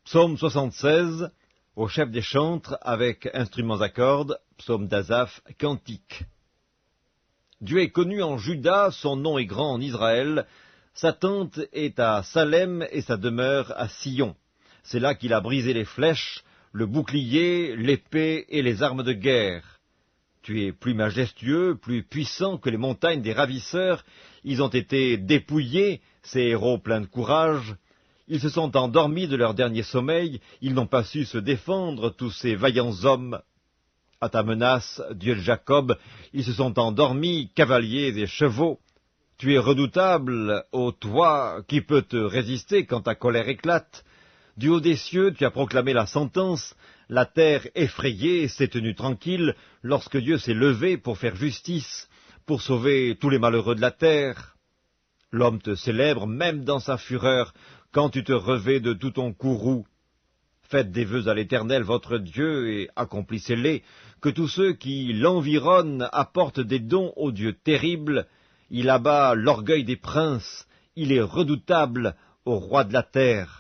Psaume 76, au chef des chantres, avec instruments à cordes, psaume d'Asaph, cantique. Dieu est connu en Juda, son nom est grand en Israël, sa tente est à Salem et sa demeure à Sion. C'est là qu'il a brisé les flèches, le bouclier, l'épée et les armes de guerre. Tu es plus majestueux, plus puissant que les montagnes des ravisseurs. Ils ont été dépouillés, ces héros pleins de courage. Ils se sont endormis de leur dernier sommeil. Ils n'ont pas su se défendre, tous ces vaillants hommes. À ta menace, Dieu de Jacob, ils se sont endormis, cavaliers et chevaux. Tu es redoutable, ô toi, qui peut te résister quand ta colère éclate? Du haut des cieux, tu as proclamé la sentence. La terre effrayée s'est tenue tranquille lorsque Dieu s'est levé pour faire justice, pour sauver tous les malheureux de la terre. L'homme te célèbre même dans sa fureur, quand tu te revais de tout ton courroux. Faites des vœux à l'Éternel votre Dieu et accomplissez-les, que tous ceux qui l'environnent apportent des dons au Dieu terrible. Il abat l'orgueil des princes, il est redoutable au roi de la terre.